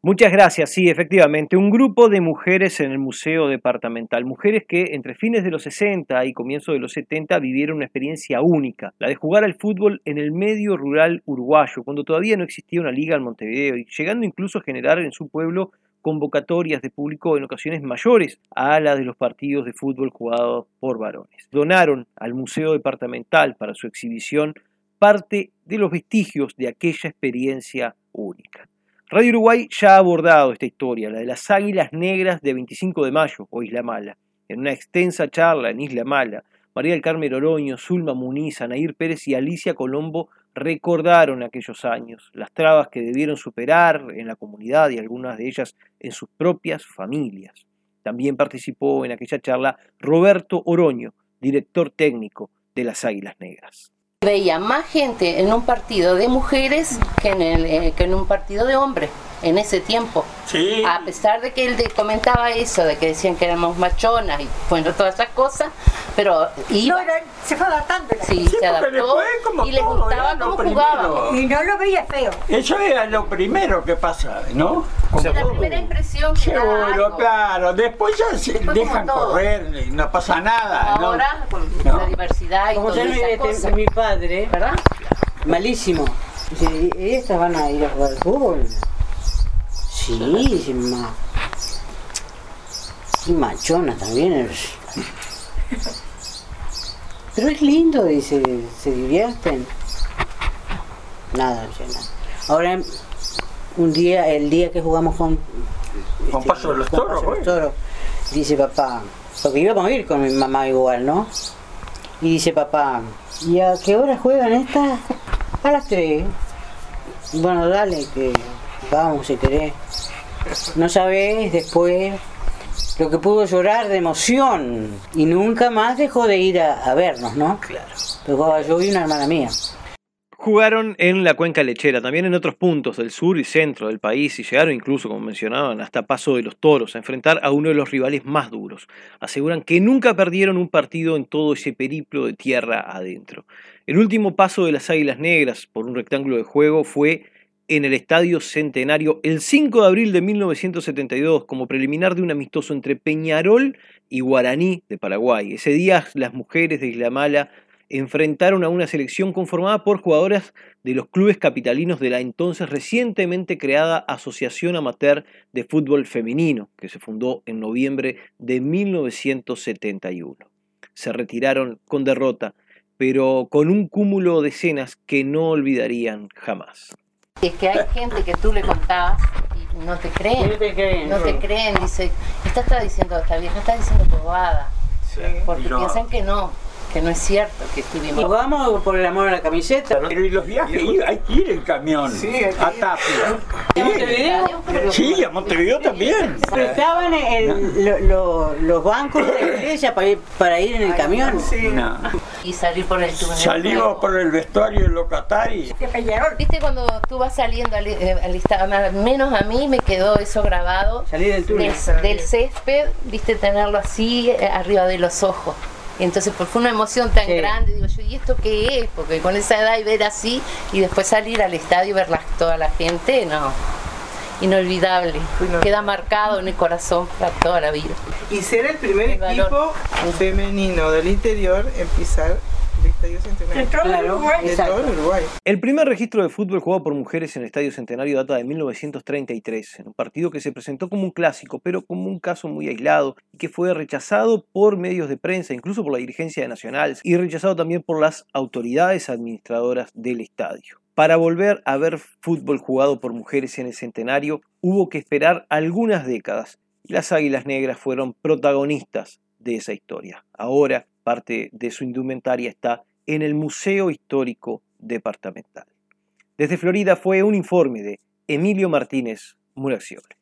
Muchas gracias, sí, efectivamente, un grupo de mujeres en el Museo Departamental, mujeres que entre fines de los 60 y comienzos de los 70 vivieron una experiencia única, la de jugar al fútbol en el medio rural uruguayo, cuando todavía no existía una liga en Montevideo, y llegando incluso a generar en su pueblo convocatorias de público en ocasiones mayores a la de los partidos de fútbol jugados por varones. Donaron al Museo Departamental para su exhibición parte de los vestigios de aquella experiencia única. Radio Uruguay ya ha abordado esta historia, la de las Águilas Negras de 25 de mayo o Isla Mala. En una extensa charla en Isla Mala, María del Carmen Oroño, Zulma Muniz, Anaír Pérez y Alicia Colombo recordaron aquellos años, las trabas que debieron superar en la comunidad y algunas de ellas en sus propias familias. También participó en aquella charla Roberto Oroño, director técnico de las Águilas Negras. Veía más gente en un partido de mujeres que en un partido de hombres en ese tiempo. Sí. A pesar de que él comentaba eso, de que decían que éramos machonas y bueno, todas esas cosas, pero iba. No, se fue adaptando. Sí, se adaptó y les gustaba cómo jugaban. Y no lo veía feo. Eso era lo primero que pasa, ¿no? La primera impresión que seguro, claro. Después ya se dejan correr, no pasa nada. Ahora, con la diversidad y como todas esas cosas. Mi padre, ¿verdad? Malísimo. Dice, ¿estas van a ir a jugar al fútbol? Sí, y machona también. Pero es lindo, dice, se divierten. Nada. Ahora, el día que jugamos con Paso de los Toros, dice papá, porque íbamos a ir con mi mamá igual, ¿no? Y dice papá, ¿y a qué hora juegan estas? A las 3. Bueno, dale, que vamos si querés. No sabés después lo que pudo llorar de emoción y nunca más dejó de ir a vernos, ¿no? Claro. Pero yo vi una hermana mía. Jugaron en la Cuenca Lechera, también en otros puntos del sur y centro del país y llegaron incluso, como mencionaban, hasta Paso de los Toros a enfrentar a uno de los rivales más duros. Aseguran que nunca perdieron un partido en todo ese periplo de tierra adentro. El último paso de las Águilas Negras por un rectángulo de juego fue en el Estadio Centenario el 5 de abril de 1972 como preliminar de un amistoso entre Peñarol y Guaraní de Paraguay. Ese día las mujeres de Isla Mala enfrentaron a una selección conformada por jugadoras de los clubes capitalinos de la entonces recientemente creada Asociación Amateur de Fútbol Femenino, que se fundó en noviembre de 1971. Se retiraron con derrota, pero con un cúmulo de escenas que no olvidarían jamás. Es que hay gente que tú le contabas y no te creen. No te creen, dice, esta vieja está diciendo bobada. Sí, porque piensan que no es cierto que estuvimos. Jugamos por el amor a la camiseta. Pero y los viajes, hay que ir en camión a Tapia. ¿A Montevideo? Sí, a Montevideo también. Pero estaban los bancos de la iglesia para ir en el camión. Sí. No. Y salir por el túnel. Salimos por el vestuario del Locatari. Viste cuando tú vas saliendo al menos a mí me quedó eso grabado. Salir del túnel. Del césped, viste, tenerlo así arriba de los ojos. Y entonces fue una emoción tan grande, digo yo, ¿y esto qué es? Porque con esa edad y ver así, y después salir al estadio y ver toda la gente, no, inolvidable, queda marcado en el corazón para toda la vida. Y ser el primer equipo femenino del interior en pisar el Estadio Centenario. De todo el Uruguay. El primer registro de fútbol jugado por mujeres en el Estadio Centenario data de 1933, en un partido que se presentó como un clásico, pero como un caso muy aislado, y que fue rechazado por medios de prensa, incluso por la dirigencia de Nacional, y rechazado también por las autoridades administradoras del estadio. Para volver a ver fútbol jugado por mujeres en el Centenario, hubo que esperar algunas décadas, y las Águilas Negras fueron protagonistas de esa historia. Ahora, parte de su indumentaria está en el Museo Histórico Departamental. Desde Florida fue un informe de Emilio Martínez Muraciole.